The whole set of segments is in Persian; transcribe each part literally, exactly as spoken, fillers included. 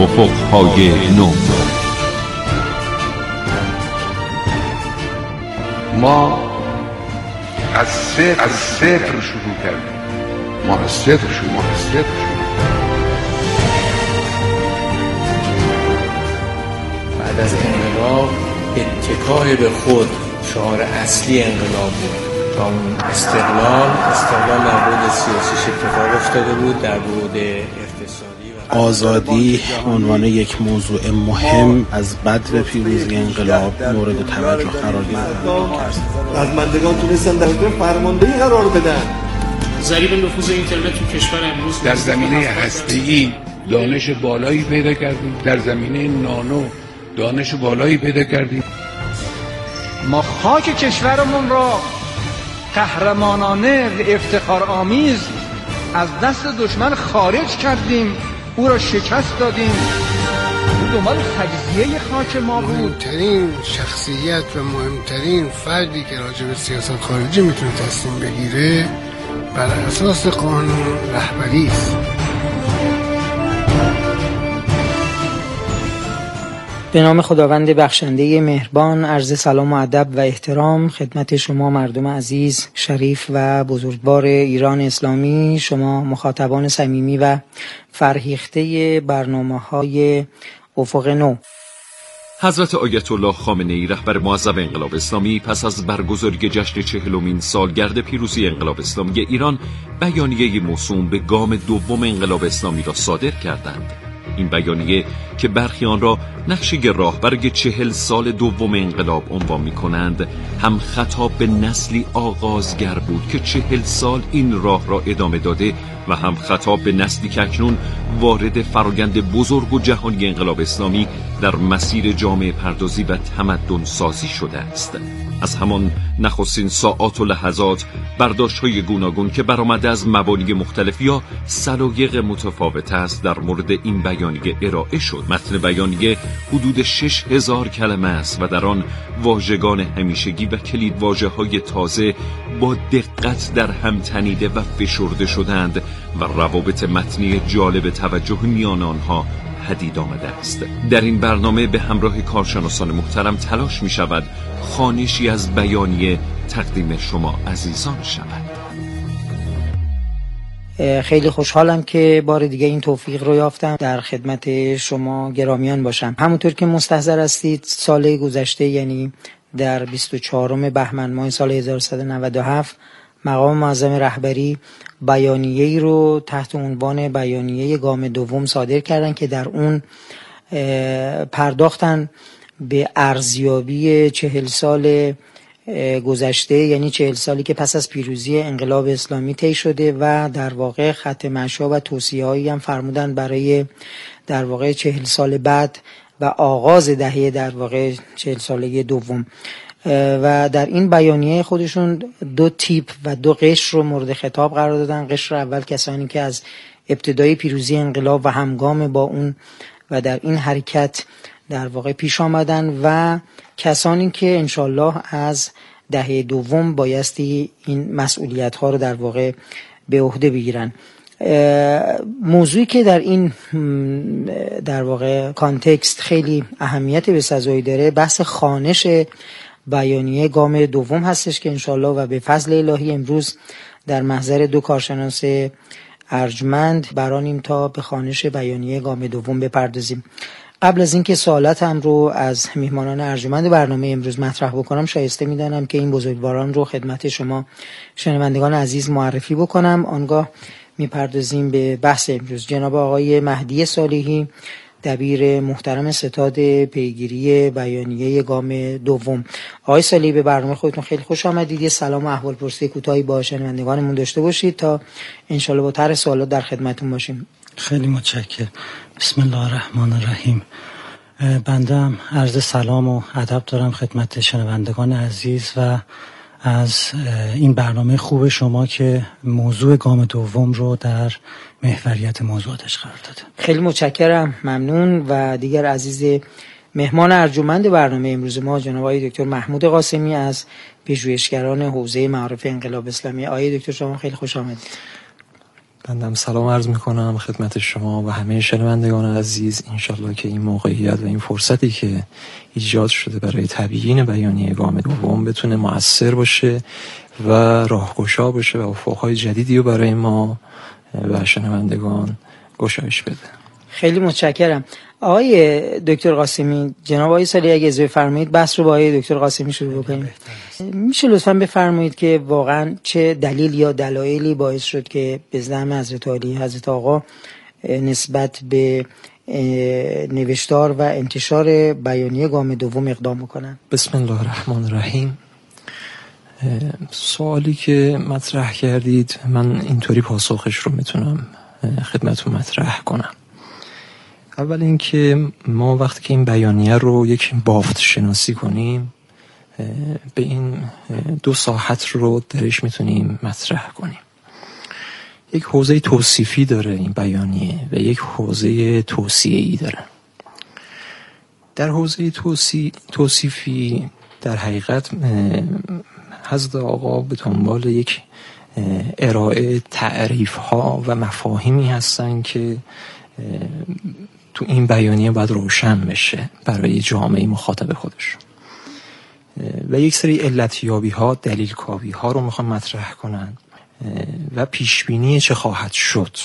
افق‌های نو. ما از صفر از صفر شروع کردیم. ما از صفر شروع ما از صفر شروع بعد از انقلاب اتکای به خود شعار اصلی انقلاب بود. تا اون استقلال استقلال در بعد سیاسیش اتفاق افتاده بود، در بعد اقتصادی و آزادی عنوان یک موضوع مهم از بدر پیروزی انقلاب مورد توجه قرار گرفت. رزمندگان تونستن در حکم فرماندهی قرار بدن. ضریب نفوذ اینترنت تو کشور امروز در زمینه هسته‌ای دانش بالایی پیدا کردیم، در زمینه نانو دانش بالایی پیدا کردیم. ما خاک کشورمون را قهرمانانه و افتخارآمیز از دست دشمن خارج کردیم، او را شکست دادیم. دنبال تجزیه خاک ما بود. مهمترین شخصیت و مهمترین فردی که راجع به سیاست خارجی میتونه تصمیم بگیره بر اساس قانون رهبری است. به نام خداوند بخشنده مهربان، عرض سلام و ادب و احترام خدمت شما مردم عزیز، شریف و بزرگوار ایران اسلامی، شما مخاطبان صمیمی و فرهیخته برنامه‌های افق نو. حضرت آیت الله خامنه‌ای رهبر معظم انقلاب اسلامی پس از برگزاری جشن چهلمین سالگرد پیروزی انقلاب اسلامی ایران بیانیه موسوم به گام دوم انقلاب اسلامی را صادر کردند. این بیانیه که برخی آن را نقشه راه برای چهل سال دوم انقلاب عنوان می کنند، هم خطاب به نسلی آغازگر بود که چهل سال این راه را ادامه داده و هم خطاب به نسلی که اکنون وارد فرآیند بزرگ و جهانی انقلاب اسلامی در مسیر جامعه پردازی و تمدن سازی شده است. از همان نخستین ساعات و لحظات برداشت‌های گوناگون که برآمده از مبانی مختلف یا سلایق متفاوت است در مورد این بیانیه ارائه شد. متن بیانیه حدود شش هزار کلمه است و در آن واژگان همیشگی و کلید واژه‌های تازه با دقت در هم تنیده و فشرده شدند و روابط متنی جالب توجه میان آنها پدید آمده است. در این برنامه به همراه کارشناسان محترم تلاش می شود خوانشی از بیانیه تقدیم شما عزیزان شود. خیلی خوشحالم که بار دیگه این توفیق رو یافتم در خدمت شما گرامیان باشم. همونطور که مستحضر هستید سال گذشته، یعنی در بیست و چهارم بهمن ماه سال هزار و سیصد و نود و هفت، مقام معظم رهبری بیانیه‌ای رو تحت عنوان بیانیه گام دوم صادر کردن که در اون پرداختن به ارزیابی چهل سال گذشته، یعنی چهل سالی که پس از پیروزی انقلاب اسلامی طی شده و در واقع خط مشی و توصیه‌هایی هم فرمودن برای در واقع چهل سال بعد و آغاز دهه در واقع چهل ساله دوم. و در این بیانیه خودشون دو تیپ و دو قشر رو مورد خطاب قرار دادن. قشر اول کسانی که از ابتدای پیروزی انقلاب و همگام با اون و در این حرکت در واقع پیش آمدن و کسانی که انشالله از دهه دوم بایستی این مسئولیت ها رو در واقع به عهده بگیرن. موضوعی که در این در واقع کانتکست خیلی اهمیت بسزایی داره بحث خوانش بیانیه گام دوم هستش که انشالله و به فضل الهی امروز در محضر دو کارشناس ارجمند برانیم تا به خوانش بیانیه گام دوم بپردازیم. قبل از اینکه سوالاتم رو از میهمانان ارجمند برنامه امروز مطرح بکنم، شایسته میدانم که این بزرگواران رو خدمت شما شنوندگان عزیز معرفی بکنم. آنگاه میپردازیم به بحث امروز. جناب آقای مهدی صالحی، دبیر محترم ستاد پیگیری بیانیه گام دوم. آقای صالحی، به برنامه خودتون خیلی خوش آمدید. یه سلام و احوالپرسی کوتاهی با شنوندگانمون داشته باشید تا انشالله با طرح سوالات در خدمتتون باشیم. خیلی متشکرم. بسم الله الرحمن الرحیم. بنده هم عرض سلام و ادب دارم خدمت شنوندگان عزیز و از این برنامه خوب شما که موضوع گام دوم رو در محوریت موضوعاتش قرار داده. خیلی متشکرم، ممنون. و دیگر عزیز مهمان ارجمند برنامه امروز ما جناب آقای دکتر محمود قاسمی از پژوهشگران حوزه معارف انقلاب اسلامی. آقای دکتر شما خیلی خوش آمدید. بندم سلام عرض میکنم خدمت شما و همه شنوندگان عزیز. انشالله که این موقعیت و این فرصتی که ایجاد شده برای تبیین بیانیه گام دوم بتونه مؤثر باشه و راهگشا باشه و افقهای جدیدی رو برای ما و شنوندگان گشایش بده. خیلی متشکرم. آقای دکتر قاسمی، جناب آقای سالی اگه اجازه فرمایید بحث رو با آقای دکتر قاسمی شروع بکنیم. میشه لطفاً بفرمایید که واقعاً چه دلیل یا دلایلی باعث شد که به زعم حضرت علی حضرت آقا نسبت به نوشتار و انتشار بیانیه گام دوم اقدام بکنن؟ بسم الله الرحمن الرحیم. سوالی که مطرح کردید من اینطوری پاسخش رو میتونم خدمتتون مطرح کنم. اول اینکه ما وقتی که این بیانیه رو یک بافت شناسی کنیم به این دو ساحت رو درش میتونیم مطرح کنیم. یک حوزه توصیفی داره این بیانیه و یک حوزه توصیه‌ای داره. در حوزه توصی... توصیفی در حقیقت حضرت آقا به دنبال یک ارائه تعریف ها و مفاهیمی هستن که تو این بیانیه باید روشن بشه برای جامعه مخاطب خودش و یک سری علتیابی ها دلیل کاوی ها رو میخوان مطرح کنن و پیشبینی چه خواهد شد،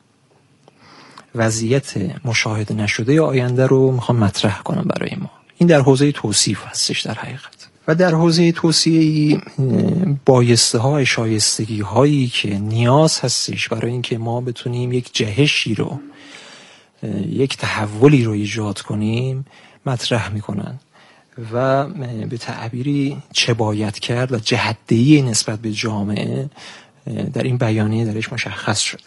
وضعیت مشاهده نشده آینده رو میخوان مطرح کنن برای ما. این در حوزه توصیف هستش در حقیقت. و در حوزه توصیه‌ای بایسته ها شایستگی هایی که نیاز هستش برای اینکه ما بتونیم یک جهشی رو یک تحولی رو ایجاد کنیم مطرح میکنن و به تعبیری چه باید کرد و جهت‌دهی نسبت به جامعه در این بیانیه درش مشخص شده.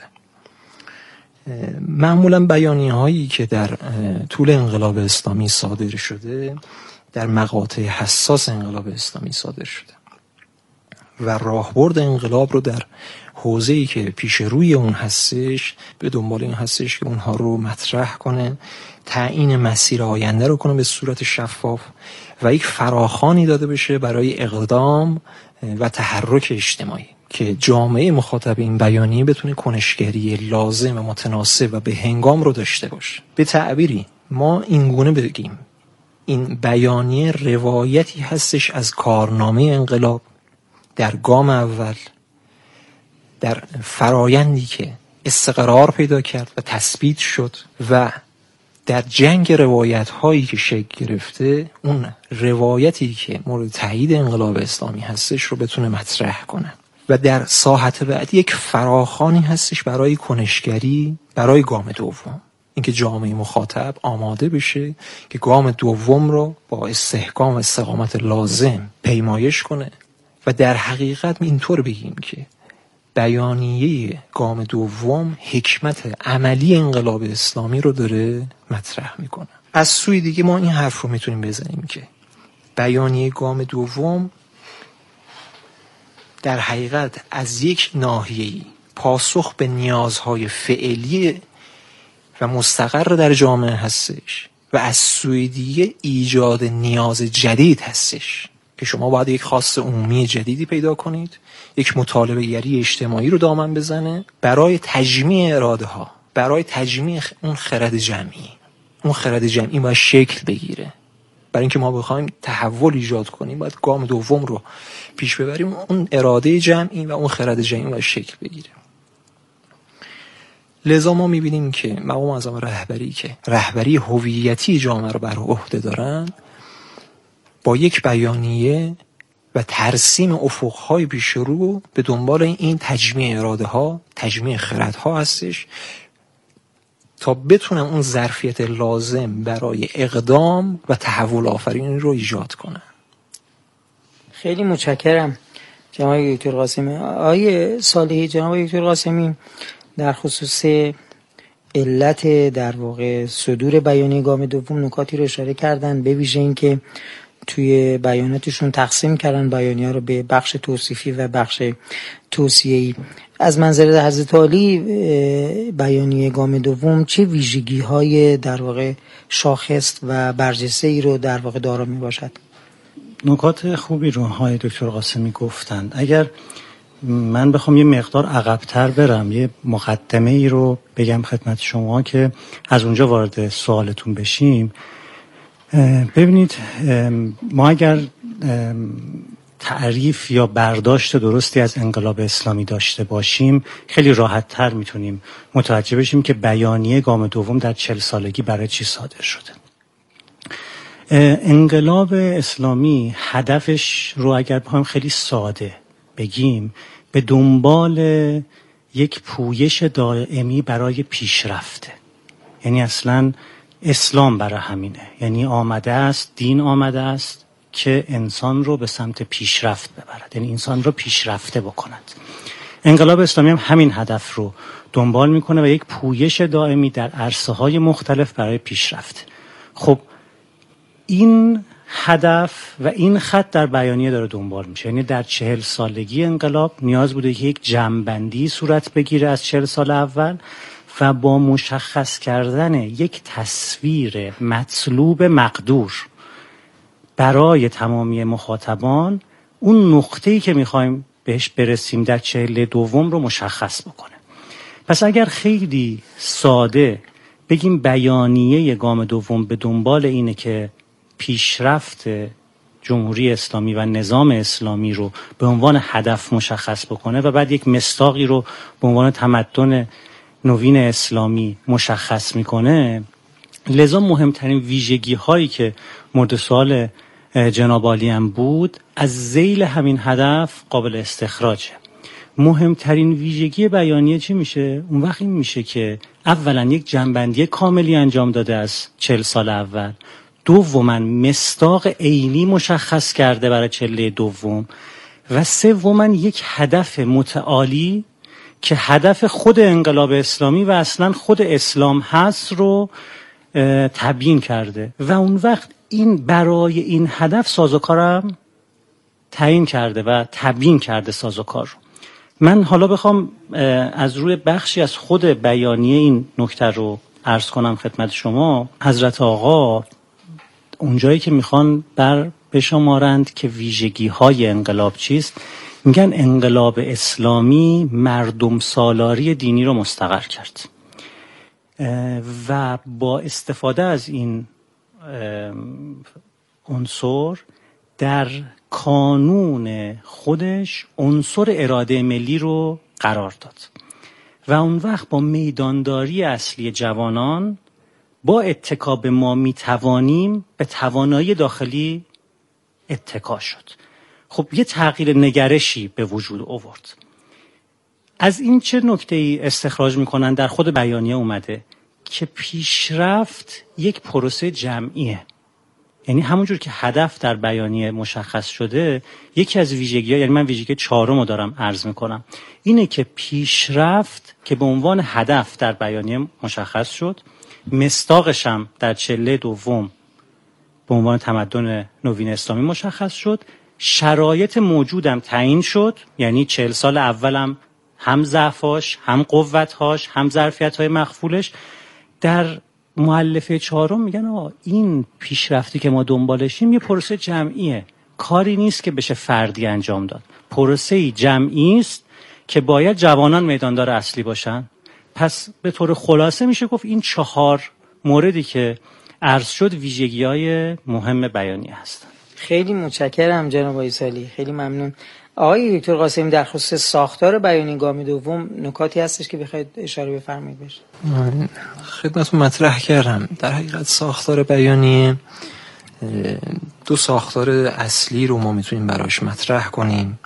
معمولا بیانیه هایی که در طول انقلاب اسلامی صادر شده در مقاطع حساس انقلاب اسلامی صادر شده و راهبرد انقلاب رو در حوزه‌ای که پیش روی اون هستش به دنبال این هستش که اونها رو مطرح کنه، تعیین مسیر آینده رو کنه به صورت شفاف و یک فراخوانی داده بشه برای اقدام و تحرک اجتماعی که جامعه مخاطب این بیانیه بتونه کنشگری لازم و متناسب و به هنگام رو داشته باشه. به تعبیری ما این گونه بگیم این بیانیه روایتی هستش از کارنامه انقلاب در گام اول، در فرایندی که استقرار پیدا کرد و تثبیت شد و در جنگ روایت هایی که شکل گرفته اون روایتی که مورد تایید انقلاب اسلامی هستش رو بتونه مطرح کنه و در ساحت بعد یک فراخوانی هستش برای کنشگری برای گام دوم، اینکه جامعه مخاطب آماده بشه که گام دوم رو با استحکام و استقامت لازم پیمایش کنه و در حقیقت اینطور بگیم که بیانیه گام دوم حکمت عملی انقلاب اسلامی رو داره مطرح میکنه. از سوی دیگه ما این حرف رو میتونیم بزنیم که بیانیه گام دوم در حقیقت از یک ناحیه‌ای پاسخ به نیازهای فعلی و مستقر در جامعه هستش و از سوی دیگه ایجاد نیاز جدید هستش که شما باید یک خواست عمومی جدیدی پیدا کنید، یک مطالبه گری اجتماعی رو دامن بزنه برای تجمیع اراده ها، برای تجمیع اون خرد جمعی. اون خرد جمعی باید شکل بگیره. برای اینکه ما بخوایم تحول ایجاد کنیم باید گام دوم رو پیش ببریم، اون اراده جمعی و اون خرد جمعی باید شکل بگیره. لذا ما میبینیم که مقام اعظم رهبری که رهبری هویتی جامعه رو بر عهده دارن با یک بیانیه و ترسیم افقهای پیش رو به دنبال این تجمیع اراده ها، تجمیع خرد ها هستش تا بتونن اون ظرفیت لازم برای اقدام و تحول آفرینی رو ایجاد کنن. خیلی متشکرم جناب دکتر قاسمی. آقای صالحی، جناب دکتر قاسمی در خصوص علت در واقع صدور بیانیه گام دوم نکاتی رو اشاره کردن، به ویژه این که توی بیاناتشون تقسیم کردن بیانیه رو به بخش توصیفی و بخش توصیه‌ای. از منظر حضرت علی بیانیه گام دوم چه ویژگی های در واقع شاخص و برجسته ای رو در واقع دارا می باشد؟ نکات خوبی رو های دکتر قاسمی گفتند. اگر من بخوام یه مقدار عقب‌تر برم، یه مقدمه ای رو بگم خدمت شما که از اونجا وارد سوالتون بشیم. ببینید، ما اگر تعریف یا برداشت درستی از انقلاب اسلامی داشته باشیم، خیلی راحت تر میتونیم متوجه بشیم که بیانیه گام دوم در چهل سالگی برای چی صادر شده. انقلاب اسلامی هدفش رو اگر بخوایم خیلی ساده بگیم، به دنبال یک پویش دائمی برای پیشرفته. یعنی اصلا اسلام برای همینه، یعنی آمده است، دین آمده است که انسان رو به سمت پیشرفت ببرد، یعنی انسان رو پیشرفته بکند. انقلاب اسلامی هم همین هدف رو دنبال میکنه و یک پویش دائمی در عرصه‌های مختلف برای پیشرفت. خب این هدف و این خط در بیانیه داره دنبال میشه. یعنی در چهل سالگی انقلاب نیاز بوده که یک جمع‌بندی صورت بگیره از چهل سال اول و با مشخص کردن یک تصویر مطلوب مقدور برای تمامی مخاطبان اون نقطه‌ای که میخوایم بهش برسیم در چهل دوم رو مشخص بکنه. پس اگر خیلی ساده بگیم بیانیه گام دوم به دنبال اینه که پیشرفت جمهوری اسلامی و نظام اسلامی رو به عنوان هدف مشخص بکنه و بعد یک مصداقی رو به عنوان تمدن نوین اسلامی مشخص میکنه، لذا مهمترین ویژگی هایی که مورد سوال جناب عالی هم بود از ذیل همین هدف قابل استخراجه. مهمترین ویژگی بیانیه چی میشه؟ اون وقت این میشه که اولا یک جنبندی کاملی انجام داده از چهل سال اول، دوما مصداق عینی مشخص کرده برای چله دوم، و سوما یک هدف متعالی که هدف خود انقلاب اسلامی و اصلا خود اسلام هست رو تبیین کرده و اون وقت این برای این هدف سازوکارم تعیین کرده و تبیین کرده سازوکار رو. من حالا بخوام از روی بخشی از خود بیانیه این نکته رو عرض کنم خدمت شما. حضرت آقا اونجایی که میخوان بر بشمارند که ویژگی های انقلاب چیست، میگن انقلاب اسلامی مردم سالاری دینی رو مستقر کرد و با استفاده از این عنصر در کانون خودش عنصر اراده ملی رو قرار داد و اون وقت با میدانداری اصلی جوانان با اتکا به ما میتوانیم به توانایی داخلی اتکا شد. خب یه تغییر نگرشی به وجود آورد. از این چه نکته‌ای استخراج میکنن؟ در خود بیانیه اومده که پیشرفت یک پروسه جمعیه. یعنی همونجور که هدف در بیانیه مشخص شده، یکی از ویژگی‌ها، یعنی من ویژگی چهارم رو دارم عرض میکنم، اینه که پیشرفت که به عنوان هدف در بیانیه مشخص شد، مصداقش هم در چله دوم به عنوان تمدن نوین اسلامی مشخص شد، شرایط موجودم تعیین شد، یعنی چهل سال اولم هم ضعفاش، هم قوت‌هاش، هم ظرفیت‌های مخفولش. در مؤلفه چهارم میگن آه این پیشرفتی که ما دنبالشیم یه پروسه جمعیه، کاری نیست که بشه فردی انجام داد، پروسه‌ای جمعی است که باید جوانان میداندار اصلی باشن. پس به طور خلاصه میشه گفت این چهار موردی که عرض شد ویژگی‌های مهم بیانیه هستن. خیلی متشکرم جناب آقای سالی، خیلی ممنون. آقای دکتر قاسمی، در خصوص ساختار بیانیه گام دوم نکاتی هستش که بخواید اشاره بفرمایید بشه؟ خدمتتون مطرح کردم. در حقیقت ساختار بیانیه دو ساختار اصلی رو ما میتونیم براش مطرح کنیم.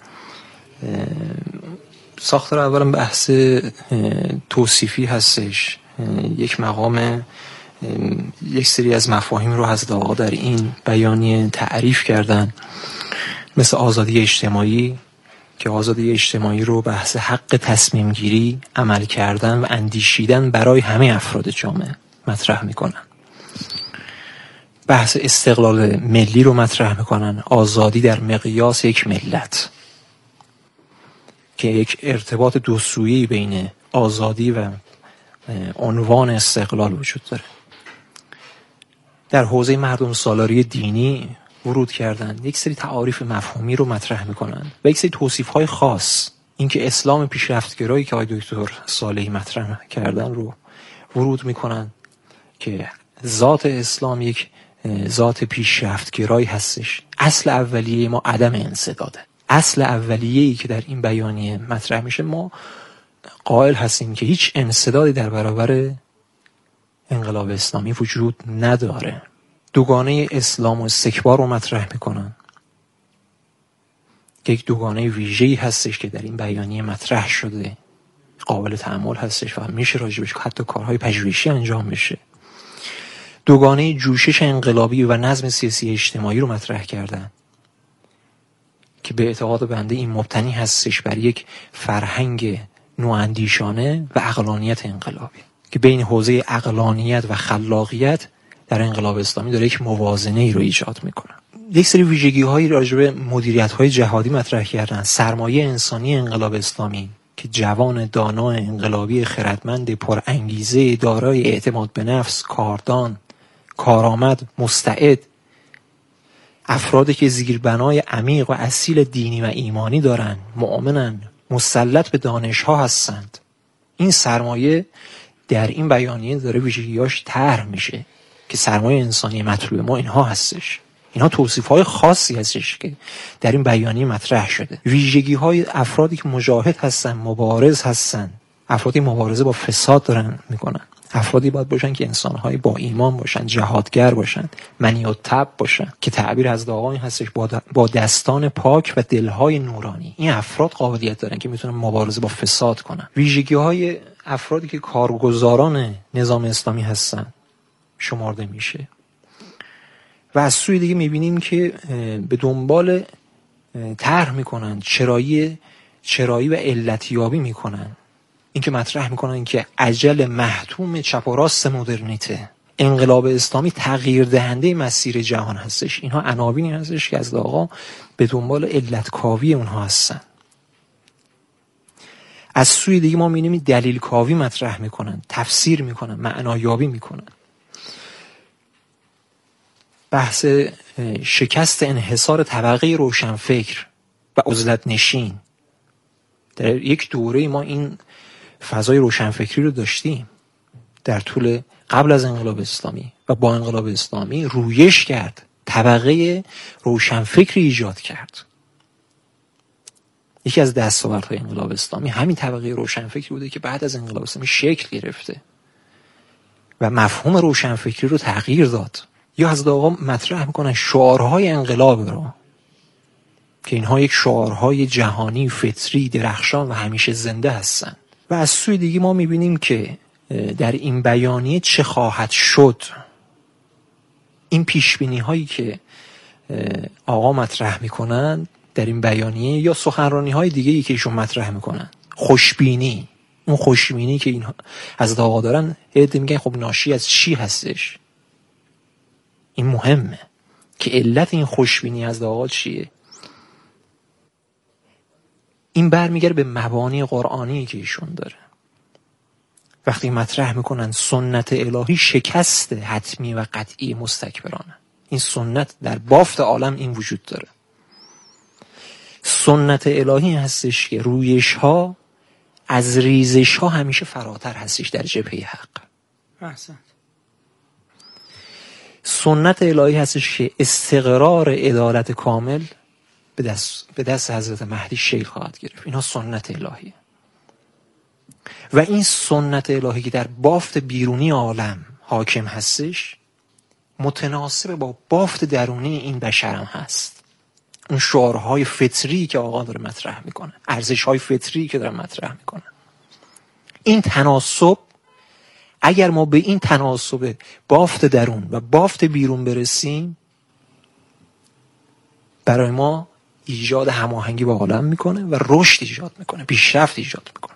ساختار اولم بحث توصیفی هستش. یک مقام یک سری از مفاهیم رو حضرت آقا در این بیانیه تعریف کردن، مثل آزادی اجتماعی که آزادی اجتماعی رو بحث حق تصمیم گیری، عمل کردن و اندیشیدن برای همه افراد جامعه مطرح میکنن. بحث استقلال ملی رو مطرح میکنن، آزادی در مقیاس یک ملت که یک ارتباط دو سویه‌ای بین آزادی و عنوان استقلال وجود داره. در حوزه مردم سالاری دینی ورود کردن، یک سری تعاریف مفهومی رو مطرح میکنن و یک سری توصیف‌های خاص اینکه اسلام پیشرفتگرایی که آقای دکتر صالحی مطرح کردن رو ورود میکنن که ذات اسلام یک ذات پیشرفتگرایی هستش. اصل اولیه ما عدم انسداده. اصل اولیه‌ای که در این بیانیه مطرح میشه، ما قائل هستیم که هیچ انسدادی در برابر انقلاب اسلامی وجود نداره. دوگانه اسلام و استکبار رو مطرح میکنن که یک دوگانه ویژه‌ای هستش که در این بیانیه مطرح شده، قابل تأمل هستش و میشه راجبش حتی کارهای پژوهشی انجام بشه. دوگانه جوشش انقلابی و نظم سیاسی اجتماعی رو مطرح کردن که به اعتقاد بنده این مبتنی هستش بر یک فرهنگ نواندیشانه و عقلانیت انقلابی که بین حوزه عقلانیت و خلاقیت در انقلاب اسلامی داره یک موازنه ای رو ایجاد میکنه. یک سری ویژگی هایی راجع به مدیریت های جهادی مطرح کردن. سرمایه انسانی انقلاب اسلامی که جوان دانا انقلابی خردمند پر انگیزه دارای اعتماد به نفس، کاردان، کارآمد، مستعد، افرادی که زیربنای عمیق و اصیل دینی و ایمانی دارن، مؤمنن، مسلط به دانش ها هستند. این سرمایه در این بیانیه داره ویژگیاش طرح میشه که سرمایه انسانی مطلوب ما اینها هستش. اینها توصیف های خاصی هستش که در این بیانیه مطرح شده. ویژگی های افرادی که مجاهد هستن، مبارز هستن، افرادی مبارزه با فساد دارن میکنن، افرادی باید باشن که انسان‌های با ایمان باشن، جهادگر باشن، منی و تب باشن که تعبیر از آقای هستش با دستان پاک و دلهای نورانی. این افراد قابلیت دارن که میتونن مبارزه با فساد کنن. ویژگی‌های افرادی که کارگزاران نظام اسلامی هستن شمارده میشه. و از سوی دیگه میبینیم که به دنبال طرح میکنن، چرایی چرایی و علتیابی میکنن. این که مطرح میکنن که اجل محتوم چپ و راست مدرنیته، انقلاب اسلامی تغییر دهنده مسیر جهان هستش. اینها عناوینی هستش که از آقا به دنبال علت کاوی اونها هستن. از سوی دیگه ما میبینیم دلیل کاوی مطرح میکنن، تفسیر میکنن، معنایابی میکنن. بحث شکست انحصار طبقه روشنفکر و عزلت نشین. در یک دوره ما این فضای روشنفکری رو داشتیم در طول قبل از انقلاب اسلامی و با انقلاب اسلامی رویش کرد، طبقه روشنفکری ایجاد کرد. یکی از دستاوردهای انقلاب اسلامی همین طبقه روشنفکری بوده که بعد از انقلاب اسلامی شکل گرفته و مفهوم روشنفکری رو تغییر داد. یا حضرت آقا مطرح میکنن شعارهای انقلاب رو که اینها یک شعارهای جهانی، فطری، درخشان و همیشه زنده هستن. و از سوی دیگه ما میبینیم که در این بیانیه چه خواهد شد. این پیشبینی هایی که آقا مطرح میکنن در این بیانیه یا سخنرانی های دیگه ای که ایشون مطرح میکنن، خوشبینی، اون خوشبینی که این حضرت آقا دارن، عده میگن خب ناشی از چی هستش؟ این مهمه که علت این خوشبینی از آقا چیه. این برمیگره به مبانی قرآنی که ایشون داره. وقتی مطرح میکنن سنت الهی شکست حتمی و قطعی مستکبرانه، این سنت در بافت عالم این وجود داره. سنت الهی هستش که رویش ها از ریزش ها همیشه فراتر هستش در جبهه حق. احسنت. سنت الهی هستش که استقرار عدالت کامل به دست به دست حضرت مهدی شیخ خواهد گرفت. اینا سنت الهیه. و این سنت الهی که در بافت بیرونی عالم حاکم هستش، متناسب با بافت درونی این بشر هم هست. اون شعارهای فطری که آقا داره مطرح میکنه، ارزش‌های فطری که داره مطرح میکنه، این تناسب، اگر ما به این تناسب بافت درون و بافت بیرون برسیم، برای ما ایجاد هماهنگی با عالم میکنه و رشد ایجاد میکنه، پیشرفت ایجاد میکنه.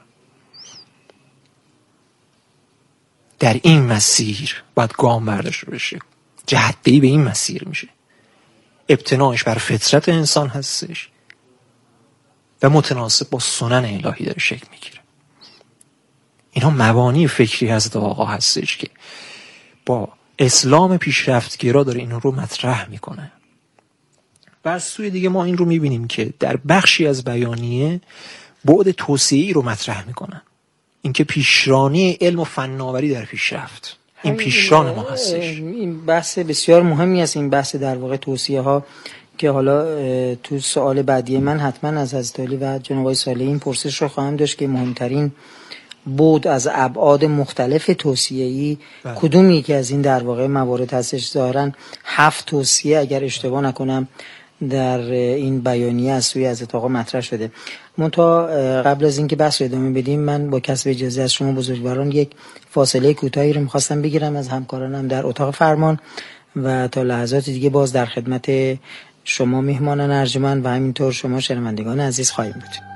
در این مسیر باید گام برداشته بشه. جهت‌دهی به این مسیر میشه. ابتناعش بر فطرت انسان هستش و متناسب با سنن الهی داره شکل میگیره. اینها مبانی فکری حضرت آقا هستش که با اسلام پیشرفتگرا داره این رو مطرح میکنه. و از سوی دیگه ما این رو میبینیم که در بخشی از بیانیه بعد توسعه‌ای رو مطرح میکنن، اینکه پیشرانی علم و فناوری در پیشرفت، این پیشران ما هستش. این بحث بسیار مهمی است، این بحث در واقع توصیه ها که حالا تو سوال بعدی من حتما از حضرت علی و جناب آقای صالحی این پرسش رو خواهم داشت که مهمترین بود از ابعاد مختلف توصیه‌ای کدومی که از این در واقع موارد هستش. ظاهراً هفت توصیه اگر اشتباه نکنم در این بیانیه از سوی حضرت آقا مطرح شده. منتها قبل از اینکه بحث رو ادامه بدیم من با کسب اجازه از شما بزرگواران یک فاصله کوتاهی رو می‌خواستم بگیرم از همکارانم در اتاق فرمان و تا لحظات دیگه باز در خدمت شما مهمانان ارجمند و همینطور شما شنوندگان عزیز خواهیم بود.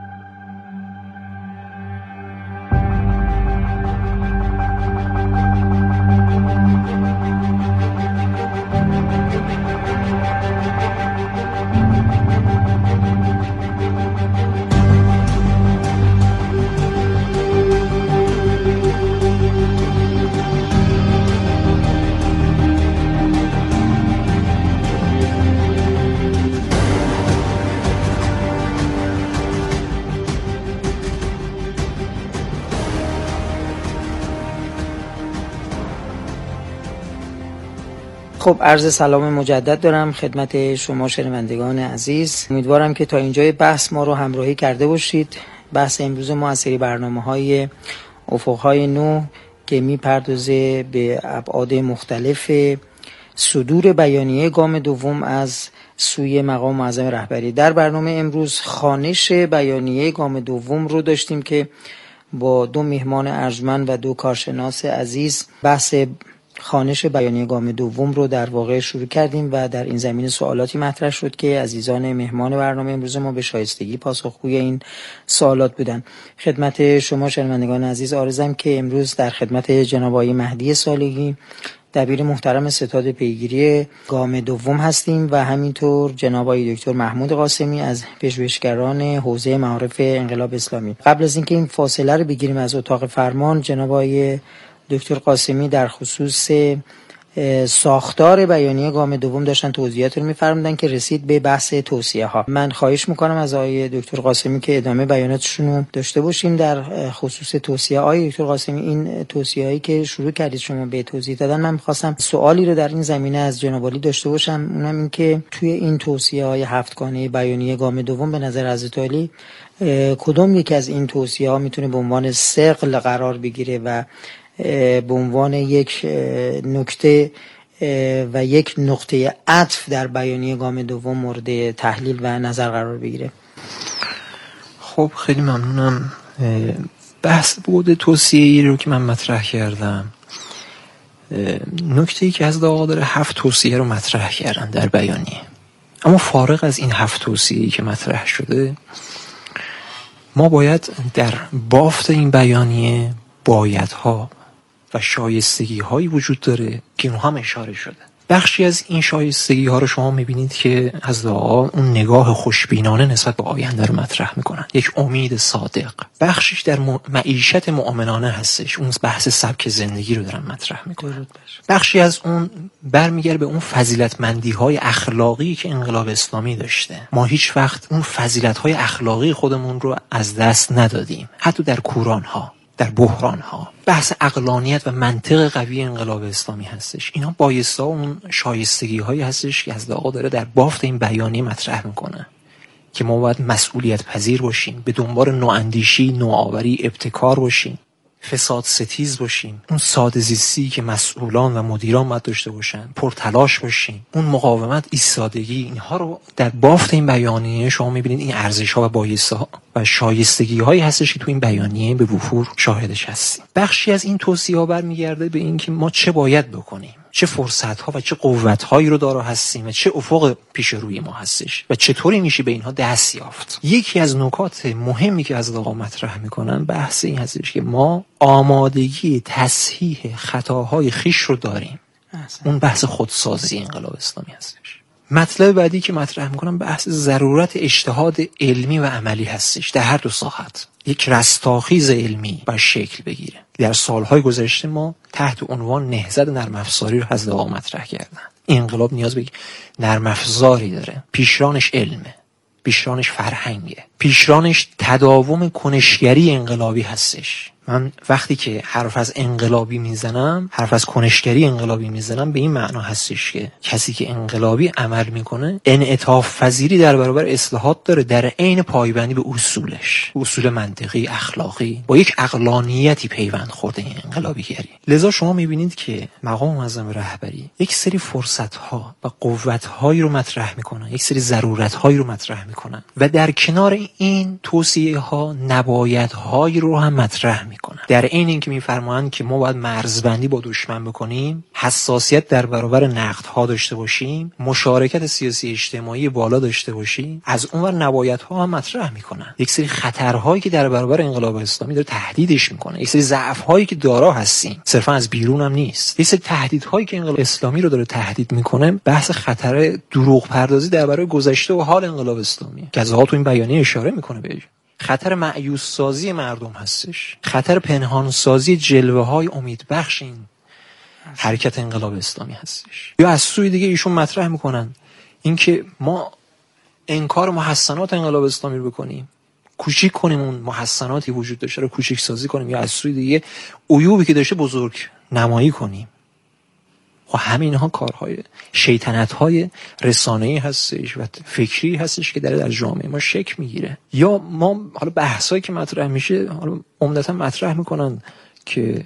خب عرض سلام مجدد دارم خدمت شما شنوندگان عزیز. امیدوارم که تا اینجای بحث ما رو همراهی کرده باشید. بحث امروز ما از سری برنامه‌های افق‌های نو که می‌پردازه به ابعاد مختلف صدور بیانیه گام دوم از سوی مقام معظم رهبری. در برنامه امروز خوانش بیانیه گام دوم رو داشتیم که با دو مهمان ارجمند و دو کارشناس عزیز بحث خوانش بیانیه گام دوم رو در واقع شروع کردیم و در این زمینه سوالاتی مطرح شد که عزیزان مهمان برنامه امروز ما به شایستگی پاسخگوی این سوالات بودن. خدمت شما شنوندگان عزیز عرضم که امروز در خدمت جناب آقای مهدی صالحی دبیر محترم ستاد پیگیری گام دوم هستیم و همینطور جناب آقای دکتر محمود قاسمی از پژوهشگران حوزه معارف انقلاب اسلامی. قبل از اینکه این فاصله رو بگیریم از اتاق فرمان، جناب آقای دکتر قاسمی در خصوص ساختار بیانیه گام دوم داشتن توضیحات رو می‌فرمودن که رسید به بحث توصیه ها. من خواهش می‌کنم از آقای دکتر قاسمی که ادامه بیاناتشون رو داشته باشیم در خصوص توصیه. آقای دکتر قاسمی، این توصیه‌هایی که شروع کردید شما به توضیح دادن، من می‌خواستم سوالی رو در این زمینه از جناب عالی داشته باشم، اونم این که توی این توصیه‌های هفتگانه بیانیه گام دوم به نظر حضرت عالی کدوم یکی از این توصیه‌ها میتونه به عنوان ثقل قرار بگیره و به عنوان یک نکته و یک نقطه عطف در بیانیه گام دوم مورد تحلیل و نظر قرار بگیره؟ خب خیلی ممنونم. بحث بود توصیه‌ای رو که من مطرح کردم، نکته‌ای که از آقا داره هفت توصیه رو مطرح کردن در بیانیه، اما فارغ از این هفت توصیه‌ای که مطرح شده، ما باید در بافت این بیانیه بایدها و شایستگی هایی وجود داره که اون هم اشاره شده. بخشی از این شایستگی ها رو شما میبینید که از آقا اون نگاه خوشبینانه نسبت به آینده رو مطرح میکنن، یک امید صادق. بخشیش در معیشت مؤمنانه هستش، اون بحث سبک زندگی رو دارن مطرح میکنن. بخشی از اون برمیگرده به اون فضیلتمندی های اخلاقی که انقلاب اسلامی داشته. ما هیچ وقت اون فضیلت های اخلاقی خودمون رو از دست ندادیم، حتی در کوران ها، در بحران ها. بحث عقلانیت و منطق قوی انقلاب اسلامی هستش. اینا بایستا اون شایستگی هایی هستش که از آقا داره در بافت این بیانیه مطرح میکنه که ما باید مسئولیت پذیر باشیم، به دنبال نواندیشی، نوآوری، ابتکار باشیم، فساد ستیز باشیم، اون ساده زیستی که مسئولان و مدیران باید داشته باشن، پرتلاش باشیم، اون مقاومت، ایستادگی، اینها رو در بافت این بیانیه شما میبینید. این ارزش ها و بایسته ها و شایستگی هایی هستش که تو این بیانیه به وفور شاهدش هستیم. بخشی از این توصیه ها برمیگرده به این که ما چه باید بکنیم، چه فرصت ها و چه قوت هایی رو دارا هستیم و چه افق پیش روی ما هستش و چطوری میشه به اینها دست یافت. یکی از نکات مهمی که از آقا مطرح میکنن بحث این هستش که ما آمادگی تصحیح خطاهای خیش رو داریم. احسن. اون بحث خودسازی انقلاب اسلامی هستش. مطلب بعدی که مطرح میکنم بحث ضرورت اجتهاد علمی و عملی هستش در هر دو ساحت. یک رستاخیز علمی باید شکل بگیره. در سالهای گذشته ما تحت عنوان نهضت نرم افزاری رو از آقا مطرح کردن. این انقلاب نیاز به نرم افزاری داره، پیشرانش علمه. پیشرانش فرهنگه، پیشرانش تداوم کنشگری انقلابی هستش. من وقتی که حرف از انقلابی میزنم، حرف از کنشگری انقلابی میزنم، به این معنا هستش که کسی که انقلابی عمل میکنه انعطاف پذیری در برابر اصلاحات داره، در عین پایبندی به اصولش، اصول منطقی اخلاقی، با یک عقلانیتی پیوند خورده این انقلابیگری. لذا شما میبینید که مقام معظم رهبری یک سری فرصت‌ها و قوت‌هایی رو مطرح میکنن، یک سری ضرورت‌هایی رو مطرح میکنن و در کنار این توصیه‌ها نبایدهایی رو هم مطرح میکنن. در عین اینکه میفرمایند که ما باید مرزبندی با دشمن بکنیم، حساسیت در برابر نقدها داشته باشیم، مشارکت سیاسی اجتماعی بالا داشته باشیم، از اونور نبایدها هم مطرح میکنن. یک سری خطرهایی که در برابر انقلاب اسلامی داره تهدیدش میکنه، یک سری ضعف‌هایی که دارا هستیم، صرفا از بیرون هم نیست، یک سری تهدیدهایی که انقلاب اسلامی رو داره تهدید میکنه. بحث خطر دروغ پردازی در برابر گذشته و حال انقلاب اسلامی که از تو این بیانیه اشاره میکنه بهش. خطر مأیوس سازی مردم هستش، خطر پنهان سازی جلوه های امیدبخش این حرکت انقلاب اسلامی هستش. یا از سوی دیگه ایشون مطرح میکنن اینکه ما انکار محسنات انقلاب اسلامی رو بکنیم، کوچیک کنیم اون محسناتی وجود داشته رو کوچیک سازی کنیم، یا از سوی دیگه عیوبی که داشته بزرگ نمایی کنیم. و همین ها کارهای شیطنت‌های رسانه‌ای هستش و فکری هستش که در در جامعه ما شکل میگیره. یا ما حالا بحثایی که مطرح میشه، حالا عمدتا مطرح میکنن که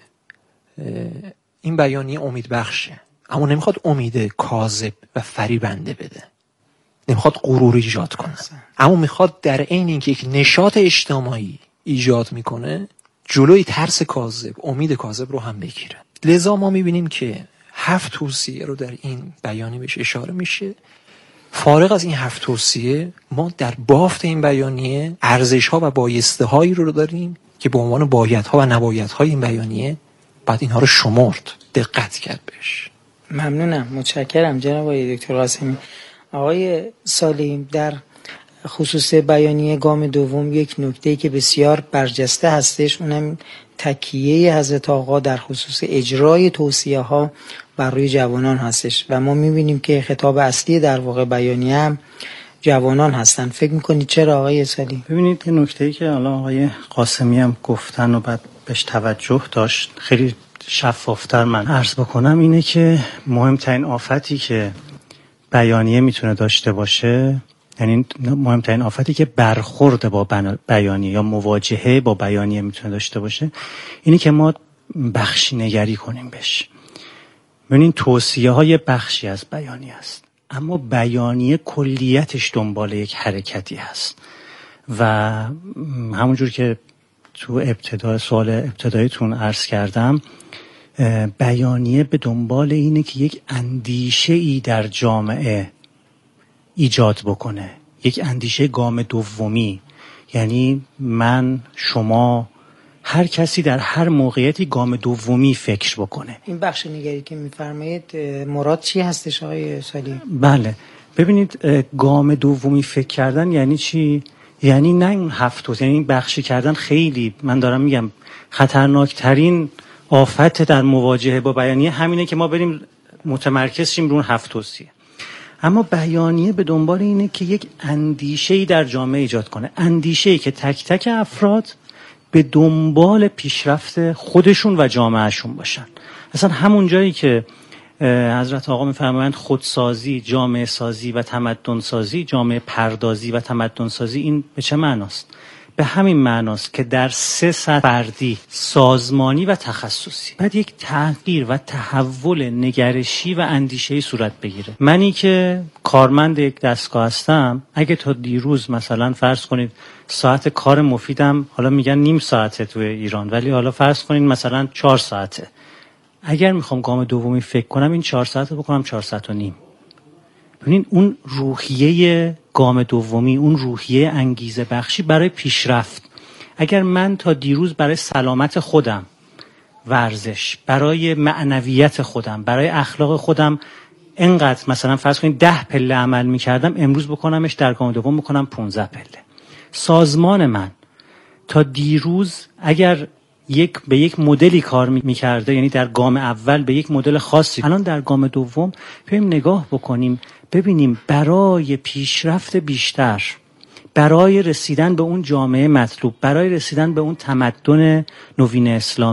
این بیانیه امید بخشه، اما نمیخواد امید کاذب و فریبنده بده، نمیخواد غرور ایجاد کنه، اما میخواد در عین اینکه یک نشاط اجتماعی ایجاد میکنه، جلوی ترس کاذب، امید کاذب رو هم بگیره. لذا ما میبینیم که هفت توصیه رو در این بیانیه بهش اشاره میشه. فارغ از این هفت توصیه، ما در بافت این بیانیه ارزش‌ها و بایسته‌هایی رو داریم که به عنوان بایدها و نبایدهای این بیانیه بعد اینها رو شمرد، دقت کرد بهش. ممنونم، متشکرم جناب آقای دکتر قاسمی. آقای سالیم، در خصوص بیانیه گام دوم یک نکته‌ای که بسیار برجسته هستش، اونم تکیه حضرت آقا در خصوص اجرای توصیه ها بر روی جوانان هستش و ما میبینیم که خطاب اصلی در واقع بیانیه هم جوانان هستن. فکر میکنید چرا آقای سالیم؟ ببینید یه نکته‌ای که الان آقای قاسمی هم گفتن و بعد بهش توجه داشت، خیلی شفافتر من عرض بکنم، اینه که مهمترین آفتی که بیانیه میتونه داشته باشه، یعنی مهمترین آفتی که برخورد با بیانیه یا مواجهه با بیانیه میتونه داشته باشه، اینی که ما بخشی نگری کنیم بهش. ببینید توصیه های بخشی از بیانیه است، اما بیانیه کلیتش دنبال یک حرکتی هست و همونجور که تو ابتدا سوال ابتداییتون عرض کردم، بیانیه به دنبال اینه که یک اندیشه ای در جامعه ایجاد بکنه، یک اندیشه گام دومی، یعنی من، شما، هر کسی در هر موقعیتی گام دومی فکر بکنه. این بخش نگری که میفرمایید مراد چی هستش آقای سالی؟ بله، ببینید گام دومی فکر کردن یعنی چی؟ یعنی نه اون هفت، یعنی این بخشی کردن خیلی، من دارم میگم خطرناکترین آفت در مواجهه با بیانیه همینه که ما بریم متمرکز شیم رو هفت توصیه. اما بیانیه به دنبال اینه که یک اندیشه‌ای در جامعه ایجاد کنه، اندیشه‌ای که تک تک افراد به دنبال پیشرفت خودشون و جامعهشون باشن. اصلا همون جایی که حضرت آقا میفرمایند خودسازی، جامعه سازی و تمدن سازی، جامعه پردازی و تمدن سازی، این به چه معناست؟ به همین معناست که در سه سطح، فردی، سازمانی و تخصصی، باید یک تغییر و تحول نگرشی و اندیشه‌ای صورت بگیره. منی که کارمند یک دستگاه هستم، اگه تا دیروز مثلا فرض کنید ساعت کار مفیدم، حالا میگن نیم ساعته تو ایران، ولی حالا فرض کنید مثلا چهار ساعته، اگر میخوام گام دومی فکر کنم این چهار ساعت رو بکنم چهار ساعت و نیم. ببینید اون روحیه گام دومی، اون روحیه انگیزه بخشی برای پیشرفت. اگر من تا دیروز برای سلامت خودم ورزش، برای معنویت خودم، برای اخلاق خودم انقدر مثلا فرض کنید ده پله عمل میکردم، امروز بکنمش در گام دوم بکنم پانزده پله. سازمان من تا دیروز اگر یک به یک مدلی کار میکرده، یعنی در گام اول به یک مدل خاصی، الان در گام دوم بریم نگاه بکنیم ببینیم برای پیشرفت بیشتر، برای رسیدن به اون جامعه مطلوب، برای رسیدن به اون تمدن نوین اسلام